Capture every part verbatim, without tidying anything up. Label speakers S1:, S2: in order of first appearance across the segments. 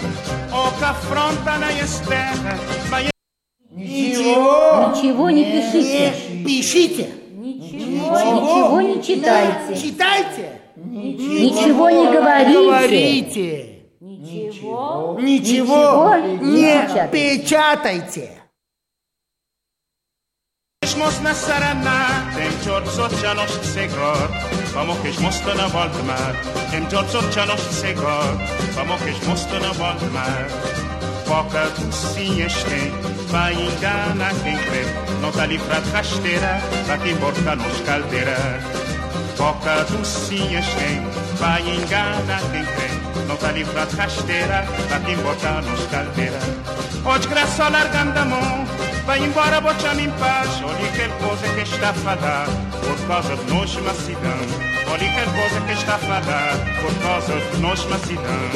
S1: o che affrontano e esterna, ma
S2: Ничего,
S3: Ничего не пишите.
S2: не пишите.
S3: Ничего, ничего не читайте.
S2: Читайте.
S3: Ничего не говорите.
S2: Говорите.
S3: Ничего,
S2: Ничего
S3: не
S2: не
S3: печатайте.
S2: печатайте.
S1: Mos na sarana, tem Giorgio Cianos Segor, vamos que mosta na volta mar. Tem Giorgio Cianos Segor, vamos que mosta na volta mar. Poca docinhas tem, vai engana quem crê. Não tá livre de rasteira, vai embora nos caldeira. Poca docinhas tem, vai engana quem crê. Não tá livre de rasteira, vai embora nos caldeira. Hoje graça largando a mão. Vai embora, bote-me em paz. Olha que coisa que está a falar por causa de nós, macidão. Olha que coisa que está a falar por causa de nós, macidão.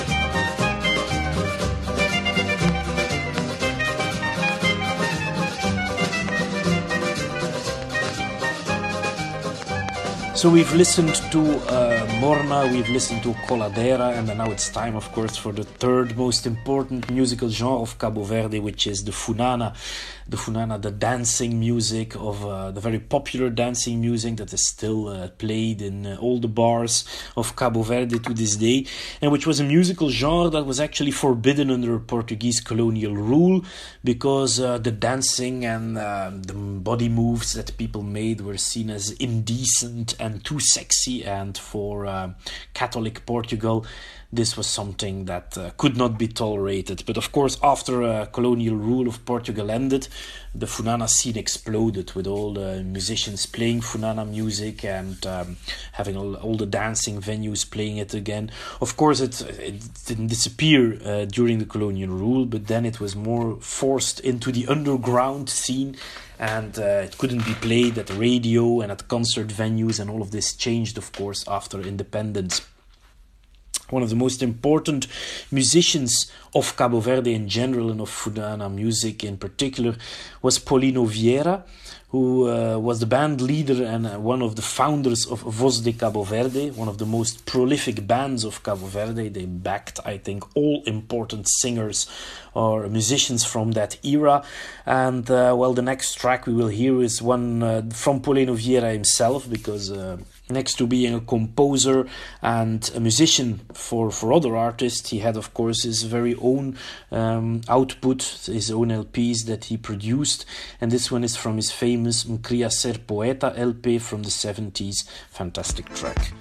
S4: So we've listened to uh, Morna, we've listened to Coladera, and then now it's time, of course, for the third most important musical genre of Cabo Verde, which is the Funana. The Funana, the dancing music of uh, the very popular dancing music that is still uh, played in uh, all the bars of Cabo Verde to this day, and which was a musical genre that was actually forbidden under Portuguese colonial rule because uh, the dancing and uh, the body moves that people made were seen as indecent and too sexy, and for uh, Catholic Portugal this was something that uh, could not be tolerated. But of course, after uh, colonial rule of Portugal ended, the Funana scene exploded with all the musicians playing Funana music and um, having all, all the dancing venues playing it again. Of course, it, it didn't disappear uh, during the colonial rule, but then it was more forced into the underground scene, and uh, it couldn't be played at the radio and at concert venues, and all of this changed, of course, after independence. One of the most important musicians of Cabo Verde in general, and of Funana music in particular, was Paulino Vieira, who uh, was the band leader and uh, one of the founders of Voz de Cabo Verde, one of the most prolific bands of Cabo Verde. They backed, I think, all important singers or musicians from that era. And, uh, well, the next track we will hear is one uh, from Paulino Vieira himself, because Uh, next to being a composer and a musician for, for other artists, he had, of course, his very own um, output, his own L Ps that he produced. And this one is from his famous M'Cria Ser Poeta L P from the seventies. Fantastic track.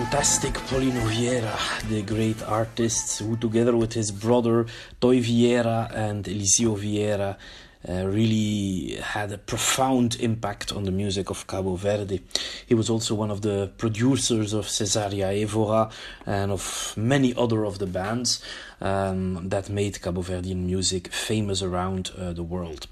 S4: fantastic Paulino Vieira, the great artist who, together with his brother Toy Vieira and Eliseo Vieira, uh, really had a profound impact on the music of Cabo Verde. He was also one of the producers of Cesaria Evora and of many other of the bands um, that made Cabo Verdean music famous around uh, the world.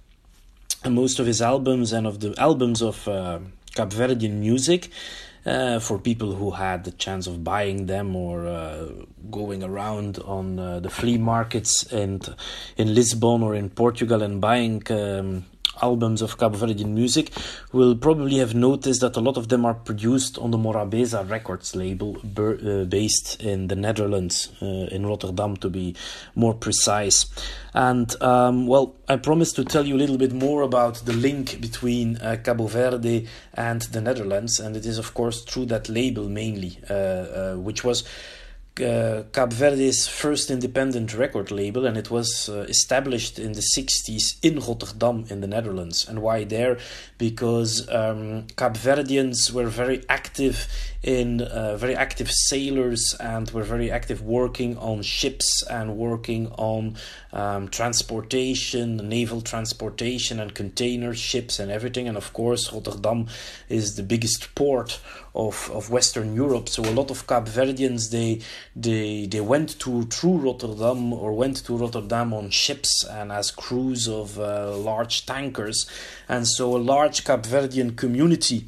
S4: And most of his albums and of the albums of uh, Cabo Verdean music, Uh, for people who had the chance of buying them or uh, going around on uh, the flea markets and in Lisbon or in Portugal and buying um, albums of Cabo Verdean music, will probably have noticed that a lot of them are produced on the Morabeza Records label, ber- uh, based in the Netherlands, uh, in Rotterdam to be more precise. And, um, well, I promised to tell you a little bit more about the link between uh, Cabo Verde and the Netherlands, and it is, of course, through that label mainly, uh, uh, which was Uh, Cabo Verde's first independent record label, and it was uh, established in the sixties in Rotterdam in the Netherlands. And why there? Because um, Cabo Verdeans were very active in uh, very active sailors and were very active working on ships and working on um, transportation, naval transportation and container ships and everything. And of course Rotterdam is the biggest port of, of Western Europe, so a lot of Cabo Verdeans they they they went to through Rotterdam or went to Rotterdam on ships and as crews of uh, large tankers, and so a large Cabo Verdean community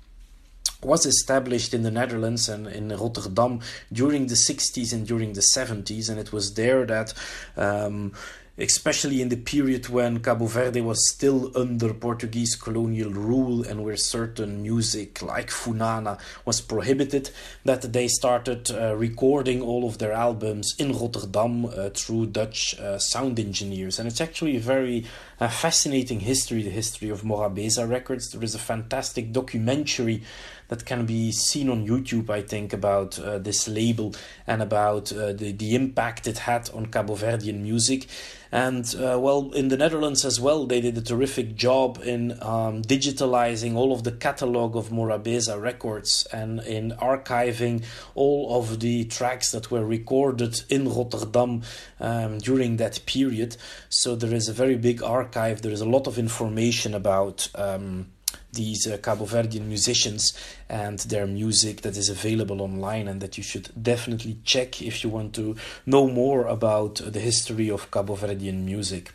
S4: was established in the Netherlands and in Rotterdam during the sixties and during the seventies, and it was there that um, especially in the period when Cabo Verde was still under Portuguese colonial rule and where certain music like Funana was prohibited, that they started uh, recording all of their albums in Rotterdam uh, through Dutch uh, sound engineers. And it's actually a very uh, fascinating history, the history of Morabeza Records. There is a fantastic documentary that can be seen on YouTube, I think, about uh, this label and about uh, the, the impact it had on Cabo Verdean music. And, uh, well, in the Netherlands as well, they did a terrific job in um, digitalizing all of the catalog of Morabeza Records and in archiving all of the tracks that were recorded in Rotterdam um, during that period. So there is a very big archive. There is a lot of information about Um, these uh, Cabo Verdean musicians and their music that is available online, and that you should definitely check if you want to know more about uh, the history of Cabo Verdean music.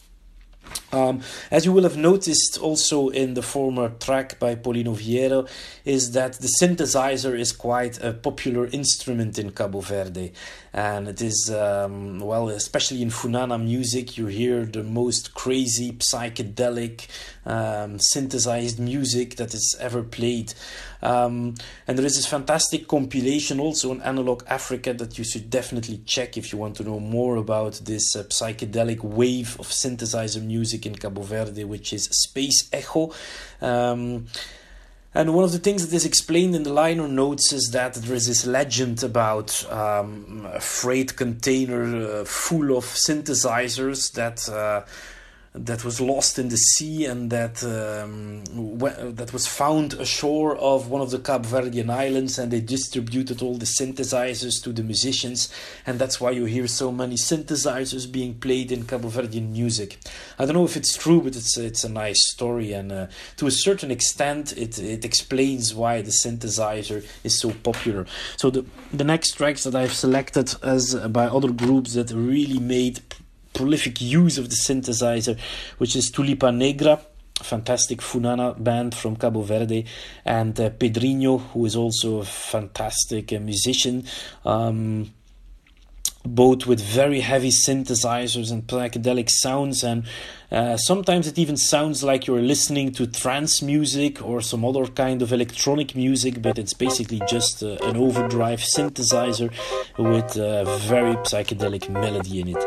S4: Um, as you will have noticed also in the former track by Paulino Vieira, is that the synthesizer is quite a popular instrument in Cabo Verde, and it is, um, well, especially in Funana music, you hear the most crazy, psychedelic, um, synthesized music that is ever played. Um, and there is this fantastic compilation also on Analog Africa that you should definitely check if you want to know more about this uh, psychedelic wave of synthesizer music in Cabo Verde, which is Space Echo. Um, and one of the things that is explained in the liner notes is that there is this legend about um, a freight container uh, full of synthesizers that Uh, that was lost in the sea and that um, w- that was found ashore of one of the Cabo Verdean islands, and they distributed all the synthesizers to the musicians, and that's why you hear so many synthesizers being played in Cabo Verdean music. I don't know if it's true, but it's it's a nice story, and uh, to a certain extent it, it explains why the synthesizer is so popular. So the, the next tracks that I've selected as uh, by other groups that really made prolific use of the synthesizer, which is Tulipa Negra, a fantastic Funana band from Cabo Verde, and uh, Pedrinho, who is also a fantastic uh, musician, um, both with very heavy synthesizers and psychedelic sounds, and uh, sometimes it even sounds like you're listening to trance music or some other kind of electronic music, but it's basically just uh, an overdrive synthesizer with a very psychedelic melody in it.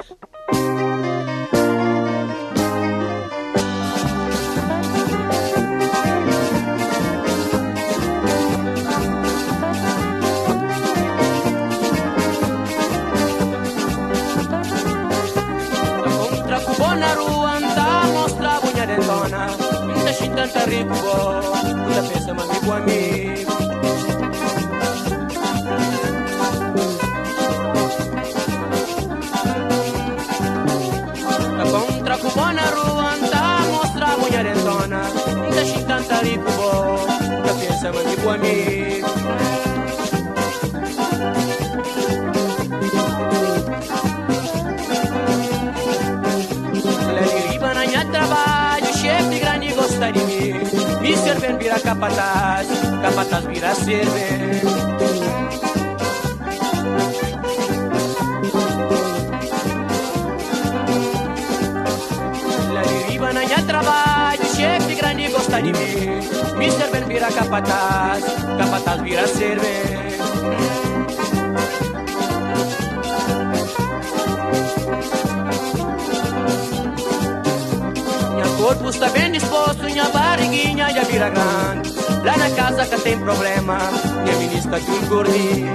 S5: Tanta rico, una pesa más amigo a mí. marido bom, já pensa mais que amigo. Leriba na minha trabalho, chefe grande gosta de mim. Me servem vira capataz, capataz vira server. Leriba na minha trabalho, chefe grande gosta de mim. Me servem vira capataz, capataz vira server. O corpo está bem disposto, minha barriguinha já vira grande. Lá na casa que tem problema, minha ministra tudo gordinho.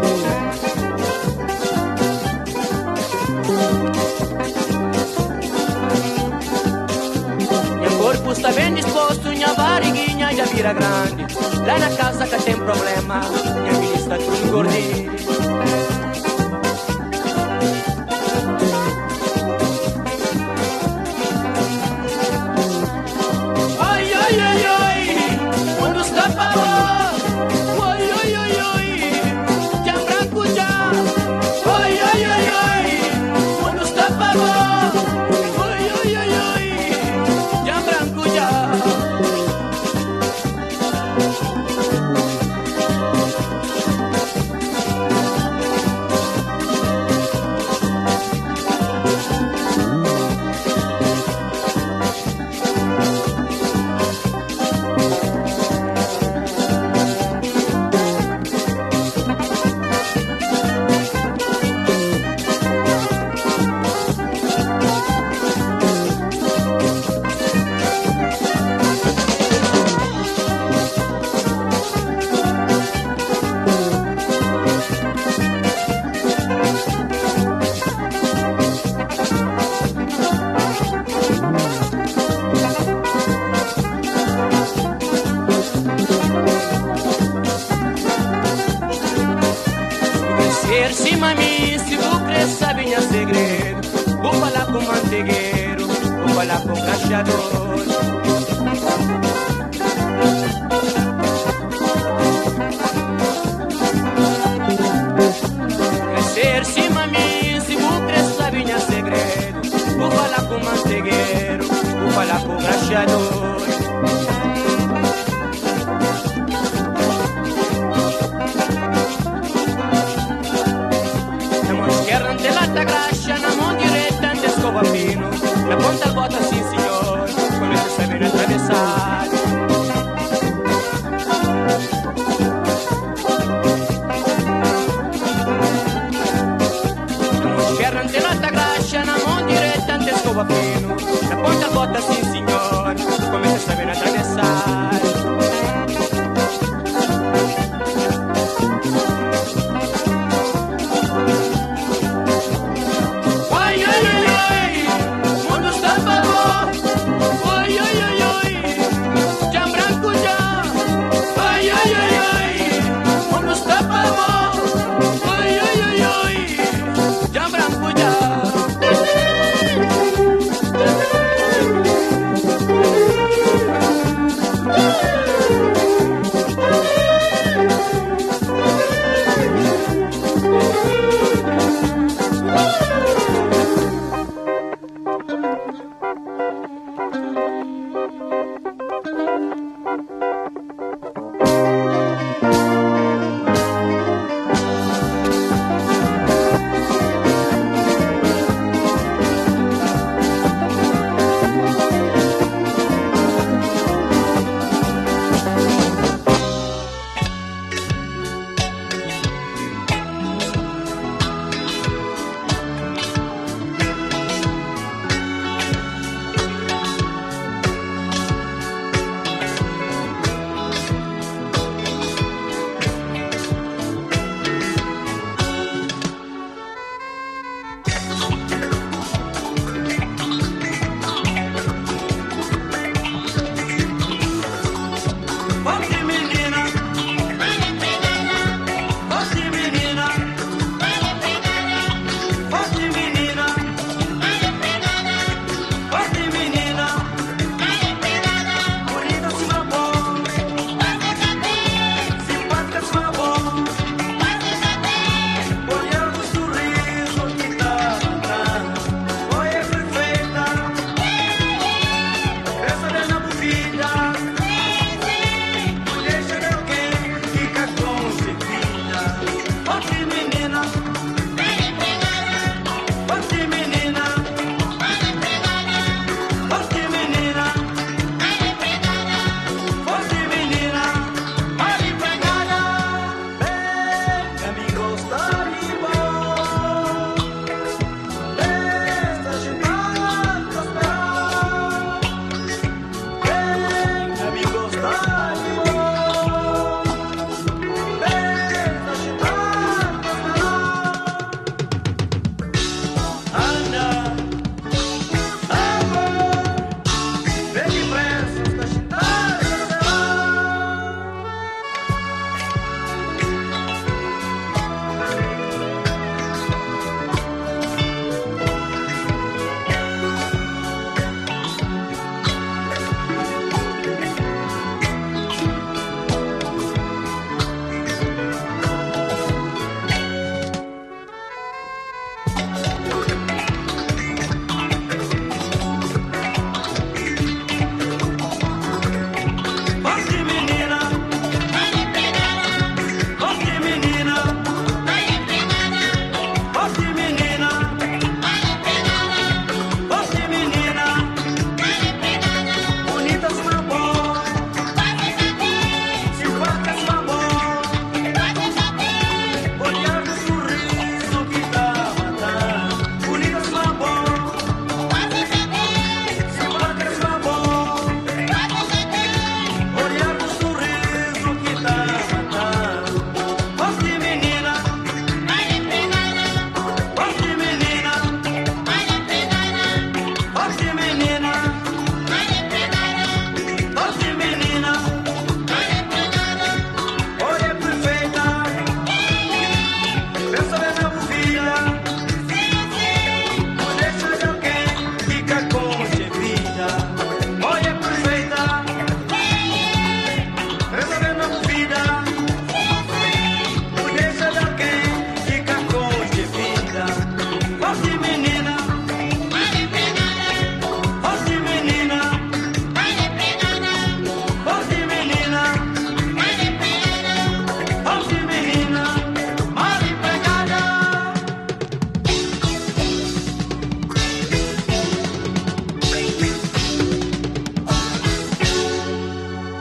S5: Meu corpo está bem disposto, minha barriguinha já vira grande. Lá na casa que tem problema, minha ministra tudo gordinho. Na ponta bota sim senhor, quando você sabe na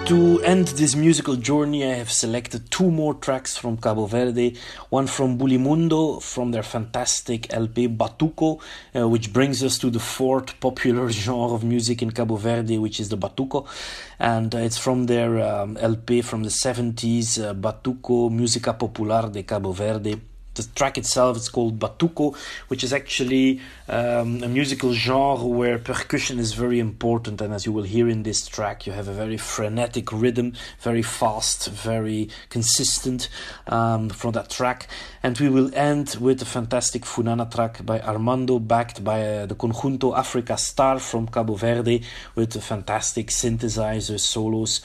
S4: to end this musical journey, I have selected two more tracks from Cabo Verde. One from Bulimundo, from their fantastic L P Batuco, uh, which brings us to the fourth popular genre of music in Cabo Verde, which is the Batuco. And uh, it's from their um, L P from the seventies, uh, Batuco Música Popular de Cabo Verde. The track itself is called Batuco, which is actually um, a musical genre where percussion is very important, and as you will hear in this track, you have a very frenetic rhythm, very fast, very consistent um, from that track. And we will end with a fantastic Funana track by Armando, backed by uh, the Conjunto Africa Star from Cabo Verde, with the fantastic synthesizer solos,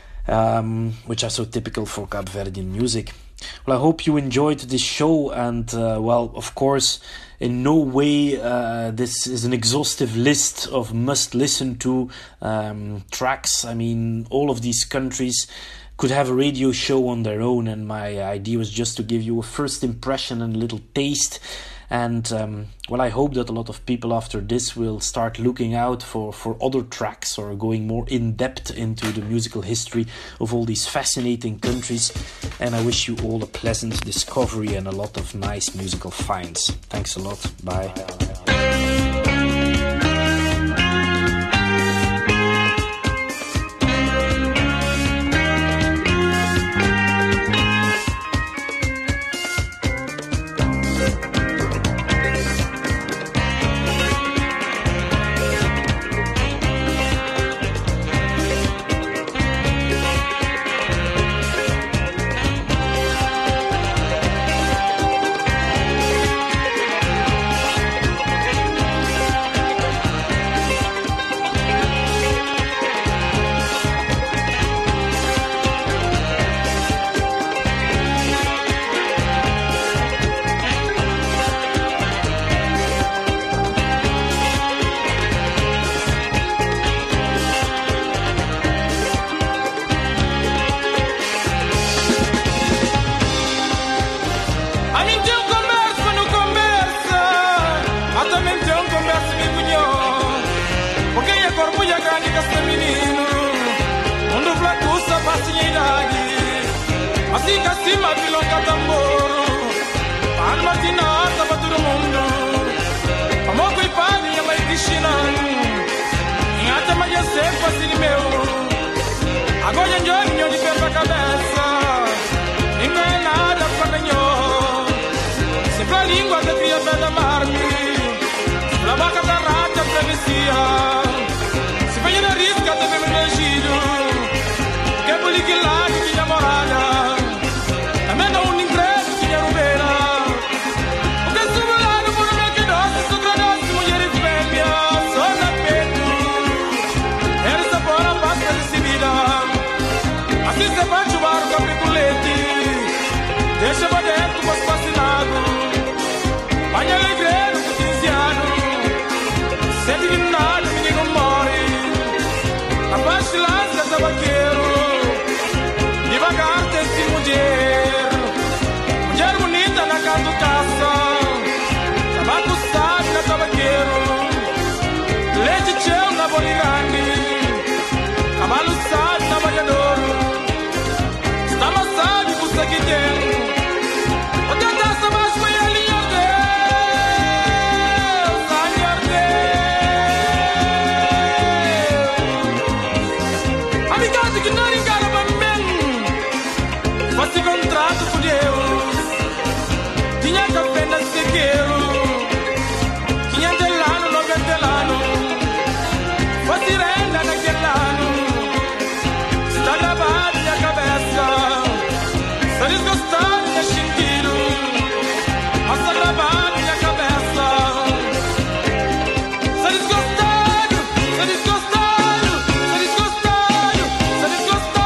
S4: um, which are so typical for Cabo Verdean music. Well, I hope you enjoyed this show, and uh, well, of course, in no way uh, this is an exhaustive list of must-listen-to um, tracks. I mean, all of these countries could have a radio show on their own, and my idea was just to give you a first impression and a little taste. And um, well, I hope that a lot of people after this will start looking out for, for other tracks, or going more in depth into the musical history of all these fascinating countries. And I wish you all a pleasant discovery and a lot of nice musical finds. Thanks a lot. Bye.
S6: Desgostado, desgostado, desgostado, desgostado.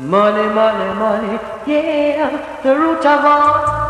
S6: Money, money, money, yeah, the root of all.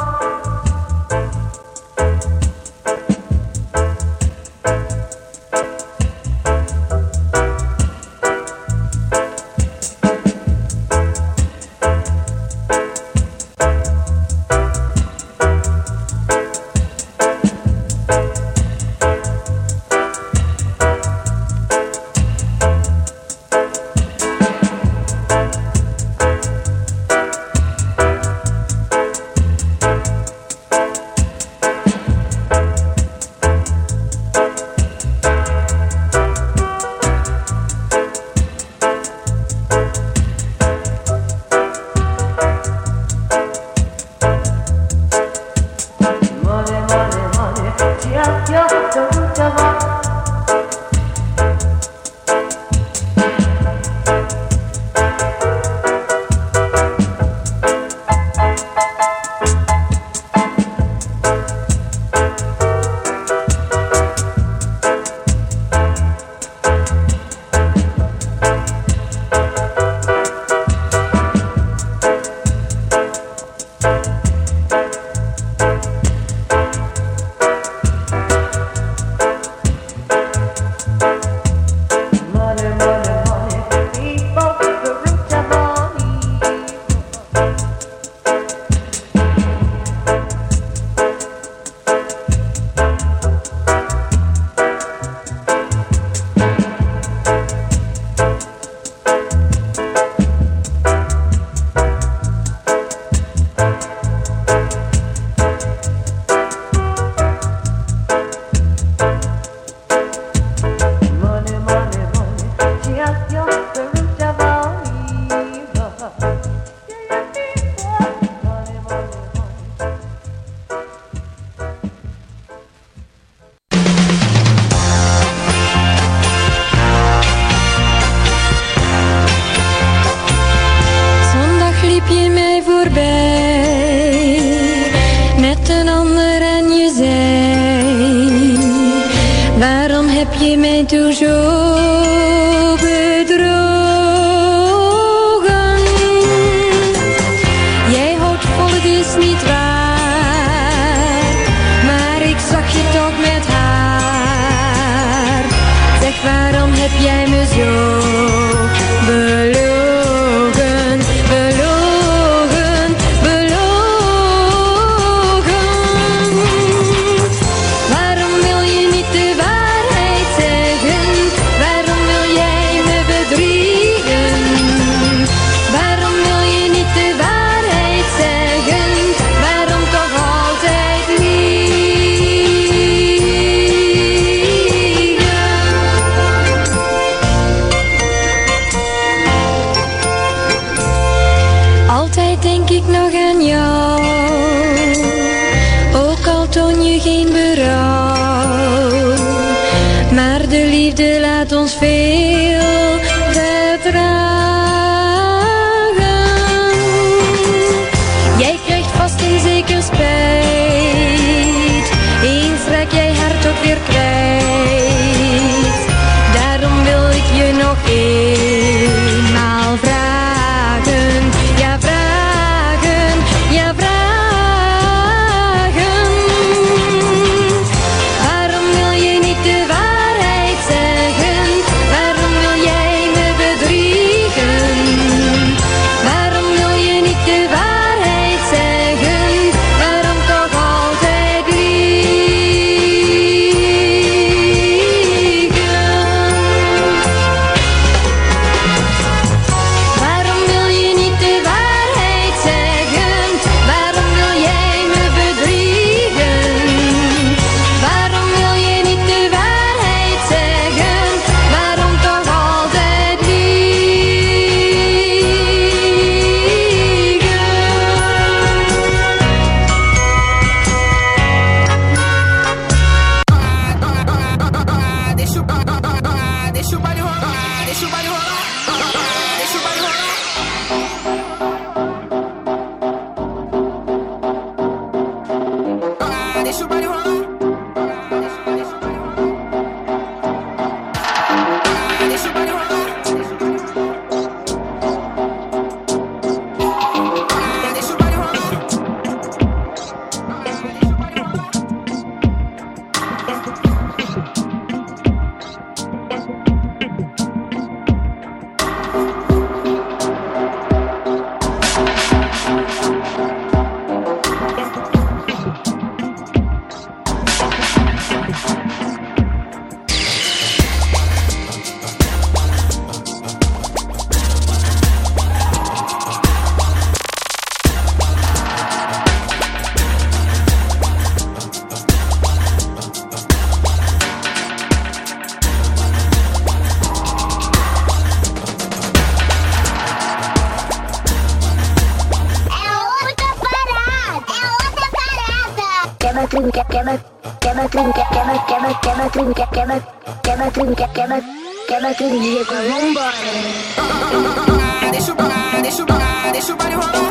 S7: tudo, quebra, quebra, quebra tudo, quebra, quebra, quebra tudo, quebra, quebra tudo, quebra, quebra tudo de jeito. Vambora. Deixa o baile, deixa o baile, deixa o baile rolar.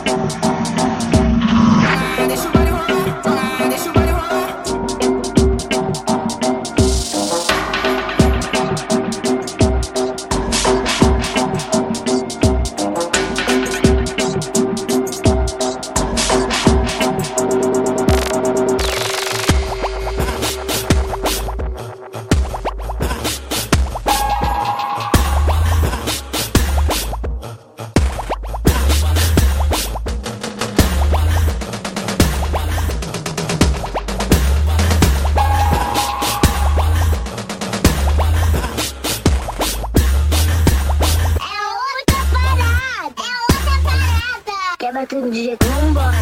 S7: Deixa o baile rolar, deixa o baile rolar. Quebra tudo de jeito, vambora.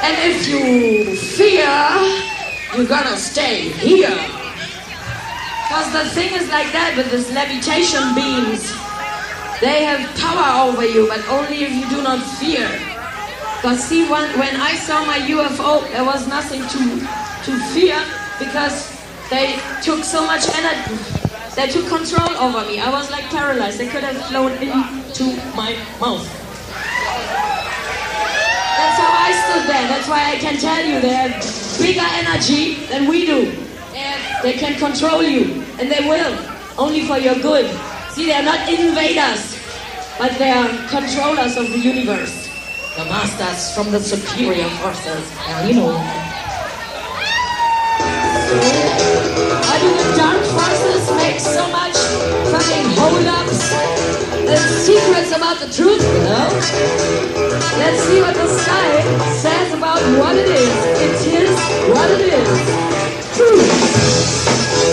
S8: And if you fear, you're gonna stay here. Because the thing is like that with these levitation beams. They have power over you, but only if you do not fear. Because see, when, when I saw my U F O, there was nothing to, to fear because they took so much energy. They took control over me. I was like paralyzed. They could have flown into my mouth. That's how I stood there. That's why I can tell you they have bigger energy than we do. They, have, they can control you, and they will, only for your good. See, they are not invaders, but they are controllers of the universe. The masters from the superior forces. Now you know. Why do the dark forces make so much fucking hold-ups and secrets about the truth? No? Let's see what the sky says about what it is. It is what it is. Truth.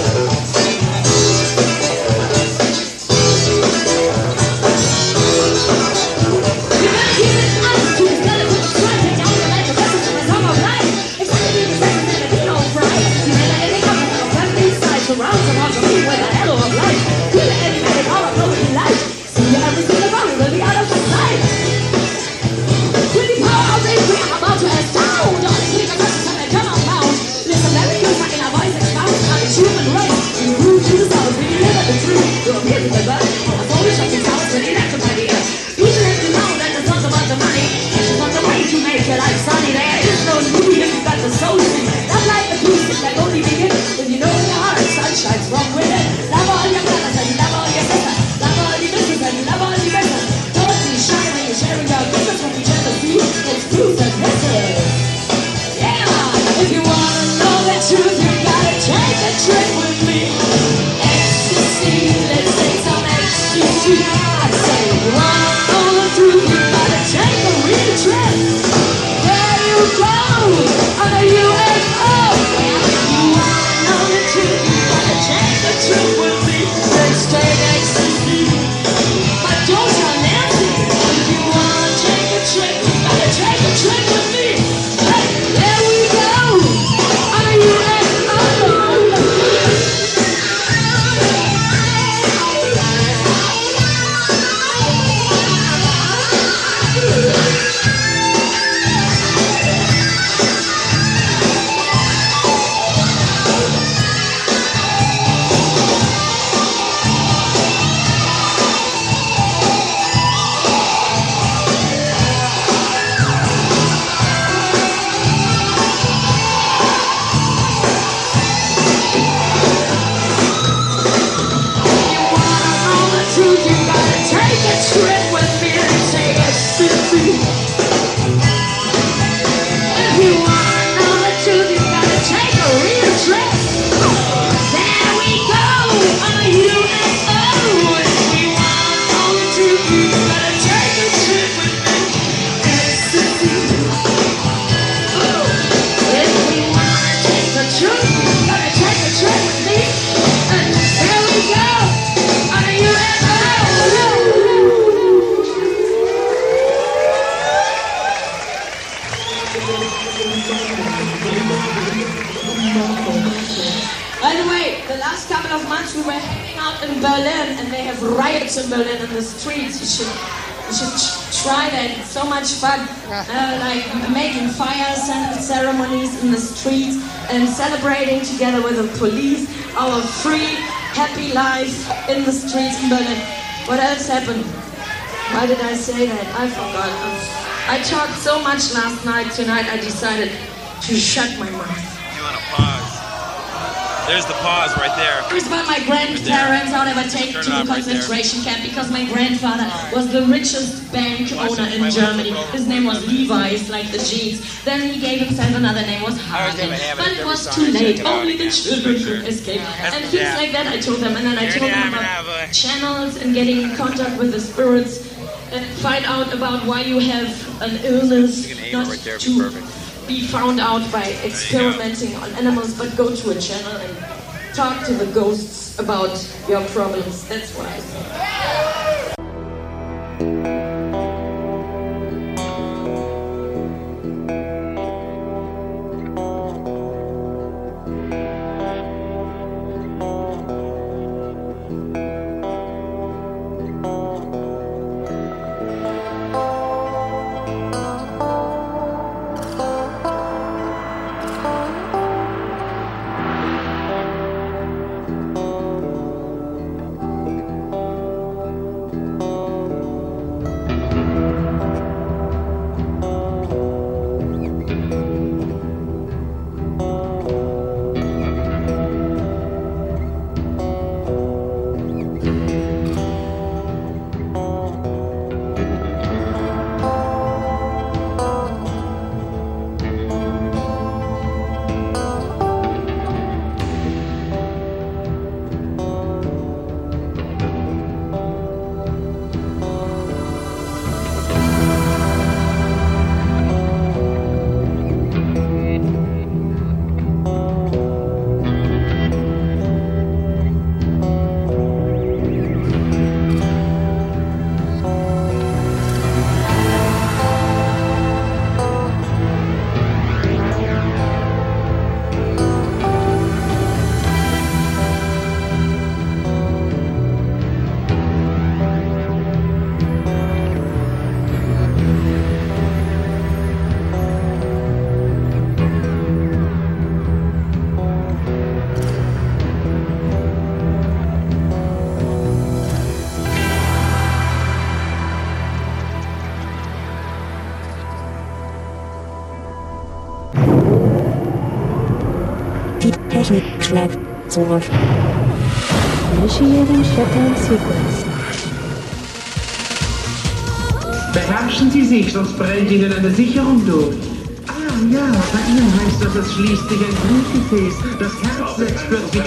S8: Surrounds around the me with a halo of light. Feel the enigmatic all of lonely light. See every single body will be out of the sight. With the power of this we are about to astound. All the click of verses and they come unbound. Listen, every good in our voice expound on the human race. We move to the south, we deliver the truth. We'll appear to the birth. Our soul is shocking sounds when electric by the ear. Each and every now that the thoughts about the money. It's not the way to make your life sunny. There is no movie if you've got the soul thing. Not like the acoustic that only begin when you know in your heart. Shines from within. Love all your brothers and love all your sisters. Love all your business and love all your business. Don't be shy when you're sharing your business with each other. See, it's truth and misses. Yeah, if you wanna know the truth, you gotta take a trip with me. Ecstasy, let's take some ecstasy. I say, if you wanna know the truth, you gotta take a real trip. There you go, on a U F O. If you wanna know the truth, take the trip with me, let's take ecstasy. But don't tell Nancy, if you wanna take a trip, you gotta take a trip with me. Hey, there we go, on a U F O. Berlin, and they have riots in Berlin in the streets. You should, you should try that. It's so much fun. Uh, like making fire ceremonies in the streets and celebrating together with the police our free, happy life in the streets in Berlin. What else happened? Why did I say that? I forgot. I talked so much last night. Tonight I decided to shut my mouth.
S9: You want to pause? There's the pause right there.
S8: It was about my grandparents, how they were taken to the concentration camp because my grandfather was the richest bank owner in Germany. His name was Levi's, like the jeans. Then he gave himself another name, was Hagen. But it was too late. Only the children could escape. And things like that I told them. And then I told them about channels and getting in contact with the spirits and find out about why you have an illness, not to be found out by experimenting on animals, but go to a channel and talk to the ghosts about your problems. That's what I think.
S10: Technikschlag zurück.
S3: Initiating Shutdown Sequence.
S11: Beherrschen Sie sich, sonst brennt Ihnen eine Sicherung durch. Ah ja, bei Ihnen heißt das, es schließt sich ein Blutgefäß. Das Herz setzt plötzlich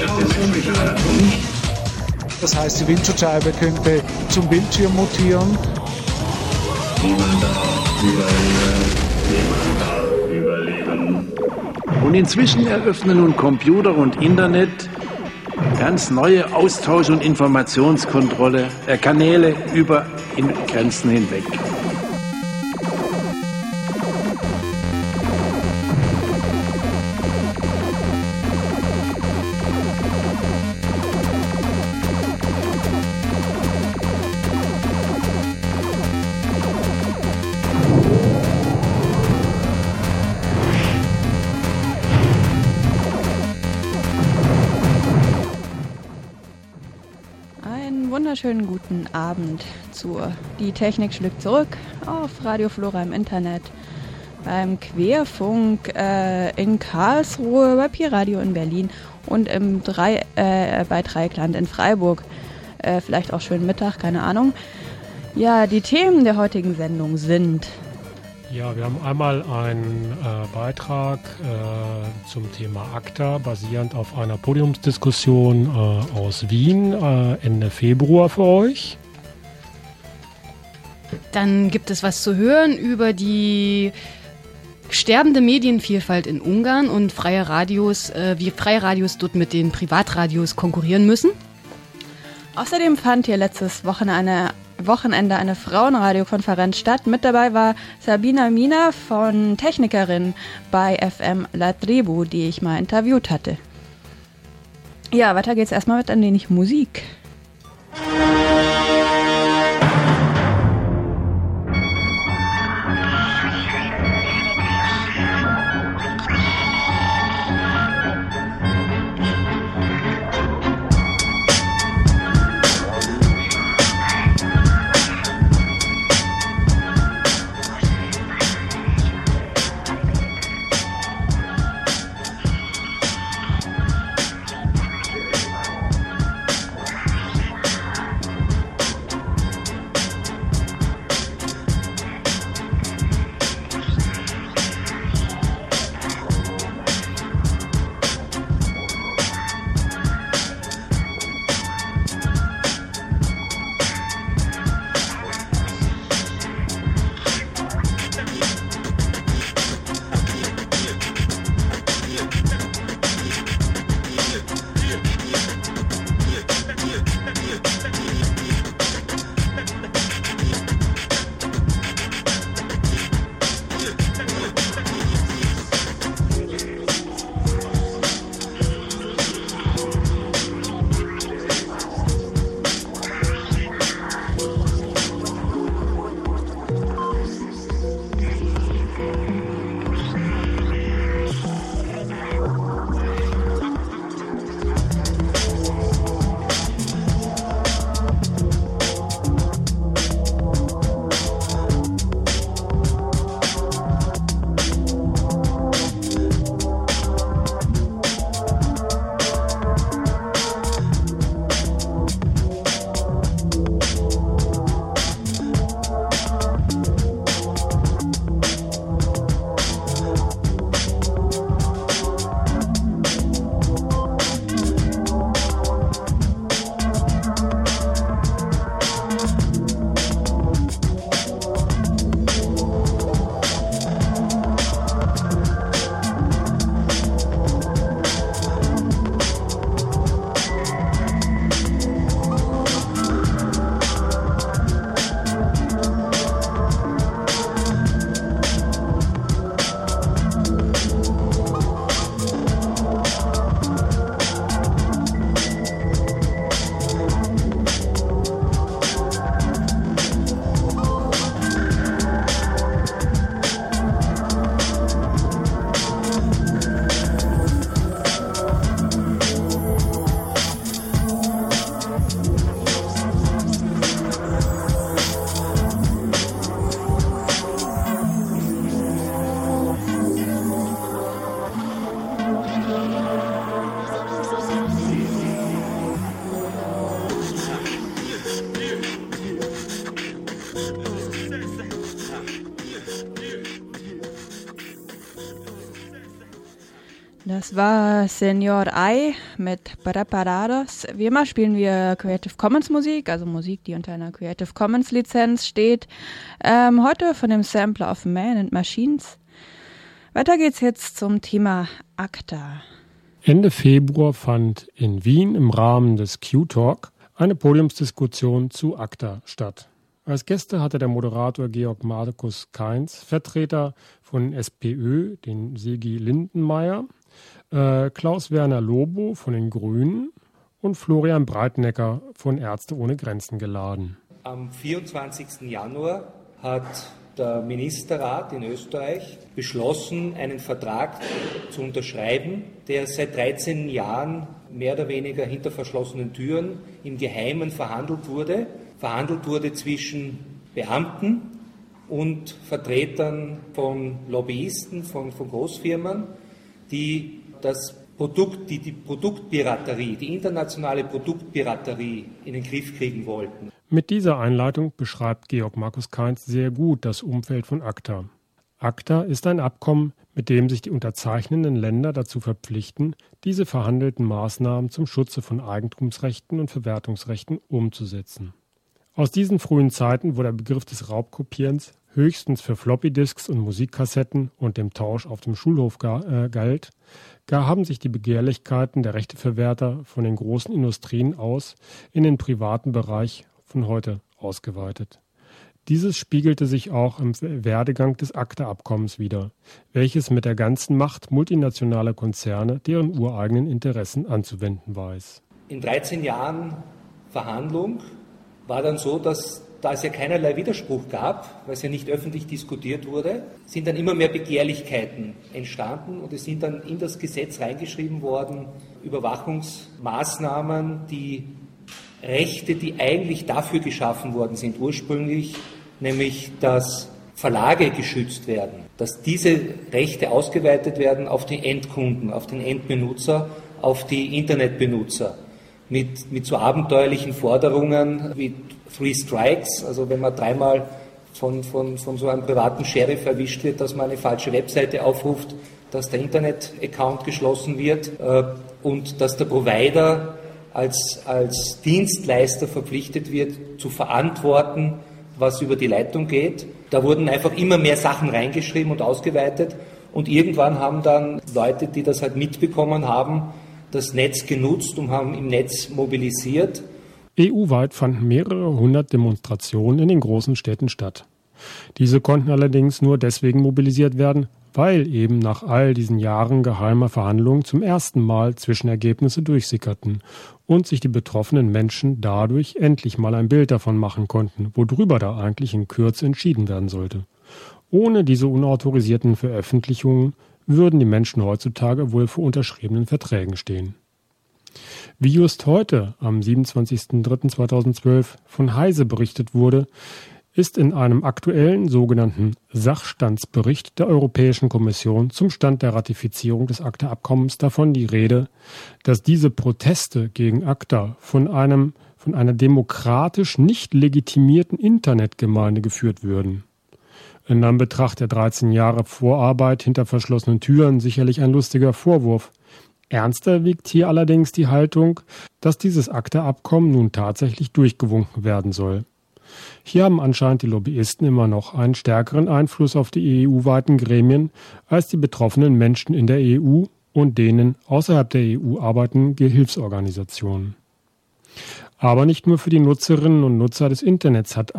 S11: aus.
S12: Das heißt, die Windschutzscheibe könnte zum Bildschirm mutieren.
S13: Niemand darf überleben. Niemand darf überleben.
S14: Und inzwischen eröffnen nun Computer und Internet ganz neue Austausch- und Informationskontrolle äh, Kanäle über Grenzen hinweg.
S15: Wunderschönen guten Abend zur Die Technik schlägt zurück auf Radio Flora im Internet, beim Querfunk äh, in Karlsruhe, bei Pi Radio in Berlin und im drei, äh, bei Dreieckland in Freiburg. Äh, vielleicht auch schönen Mittag, keine Ahnung. Ja, die Themen der heutigen Sendung sind...
S16: Ja, wir haben einmal einen äh, Beitrag äh, zum Thema ACTA, basierend auf einer Podiumsdiskussion äh, aus Wien äh, Ende Februar für euch.
S17: Dann gibt es was zu hören über die sterbende Medienvielfalt in Ungarn und freie Radios, äh, wie freie Radios dort mit den Privatradios konkurrieren müssen.
S15: Außerdem fand hier letztes Wochenende eine Wochenende eine Frauenradiokonferenz statt. Mit dabei war Sabina Mina von Technikerin bei F M La Tribu, die ich mal interviewt hatte. Ja, weiter geht's erstmal mit ein wenig Musik. Das war Senor I mit Preparados. Wie immer spielen wir Creative Commons Musik, also Musik, die unter einer Creative Commons Lizenz steht. Ähm, heute von dem Sampler of Man and Machines. Weiter geht's jetzt zum Thema ACTA.
S16: Ende Februar fand in Wien im Rahmen des Q-Talk eine Podiumsdiskussion zu ACTA statt. Als Gäste hatte der Moderator Georg Markus Kainz, Vertreter von SPÖ, den Sigi Lindenmeier, äh, Klaus-Werner Lobo von den Grünen und Florian Breitnecker von Ärzte ohne Grenzen geladen.
S10: Am vierundzwanzigsten Januar hat der Ministerrat in Österreich beschlossen, einen Vertrag zu unterschreiben, der seit dreizehn Jahren mehr oder weniger hinter verschlossenen Türen im Geheimen verhandelt wurde. Verhandelt wurde zwischen Beamten und Vertretern von Lobbyisten, von, von Großfirmen, die das Produkt, die, die Produktpiraterie, die internationale Produktpiraterie in den Griff kriegen wollten.
S16: Mit dieser Einleitung beschreibt Georg Markus Kainz sehr gut das Umfeld von ACTA. ACTA ist ein Abkommen, mit dem sich die unterzeichnenden Länder dazu verpflichten, diese verhandelten Maßnahmen zum Schutze von Eigentumsrechten und Verwertungsrechten umzusetzen. Aus diesen frühen Zeiten, wo der Begriff des Raubkopierens höchstens für Floppydisks und Musikkassetten und dem Tausch auf dem Schulhof ga, äh, galt, gar haben sich die Begehrlichkeiten der Rechteverwerter von den großen Industrien aus in den privaten Bereich von heute ausgeweitet. Dieses spiegelte sich auch im Werdegang des ACTA-Abkommens wider, welches mit der ganzen Macht multinationaler Konzerne deren ureigenen Interessen anzuwenden weiß.
S10: In dreizehn Jahren Verhandlung war dann so, dass da es ja keinerlei Widerspruch gab, weil es ja nicht öffentlich diskutiert wurde, sind dann immer mehr Begehrlichkeiten entstanden und es sind dann in das Gesetz reingeschrieben worden, Überwachungsmaßnahmen, die Rechte, die eigentlich dafür geschaffen worden sind ursprünglich, nämlich dass Verlage geschützt werden, dass diese Rechte ausgeweitet werden auf die Endkunden, auf den Endbenutzer, auf die Internetbenutzer. Mit, mit so abenteuerlichen Forderungen wie Three Strikes, also wenn man dreimal von, von, von so einem privaten Sheriff erwischt wird, dass man eine falsche Webseite aufruft, dass der Internet-Account geschlossen wird äh, und dass der Provider als, als Dienstleister verpflichtet wird, zu verantworten, was über die Leitung geht. Da wurden einfach immer mehr Sachen reingeschrieben und ausgeweitet und irgendwann haben dann Leute, die das halt mitbekommen haben, das Netz genutzt und haben im Netz mobilisiert.
S16: E U-weit fanden mehrere hundert Demonstrationen in den großen Städten statt. Diese konnten allerdings nur deswegen mobilisiert werden, weil eben nach all diesen Jahren geheimer Verhandlungen zum ersten Mal Zwischenergebnisse durchsickerten und sich die betroffenen Menschen dadurch endlich mal ein Bild davon machen konnten, worüber da eigentlich in Kürze entschieden werden sollte. Ohne diese unautorisierten Veröffentlichungen würden die Menschen heutzutage wohl vor unterschriebenen Verträgen stehen. Wie just heute, am siebenundzwanzigsten dritten zweitausendzwölf, von Heise berichtet wurde, ist in einem aktuellen sogenannten Sachstandsbericht der Europäischen Kommission zum Stand der Ratifizierung des ACTA-Abkommens davon die Rede, dass diese Proteste gegen ACTA von einem, von einer demokratisch nicht legitimierten Internetgemeinde geführt würden. In Anbetracht der dreizehn Jahre Vorarbeit hinter verschlossenen Türen sicherlich ein lustiger Vorwurf. Ernster wiegt hier allerdings die Haltung, dass dieses ACTA-Abkommen nun tatsächlich durchgewunken werden soll. Hier haben anscheinend die Lobbyisten immer noch einen stärkeren Einfluss auf die E U-weiten Gremien als die betroffenen Menschen in der E U und denen außerhalb der E U arbeitenden Hilfsorganisationen. Aber nicht nur für die Nutzerinnen und Nutzer des Internets hat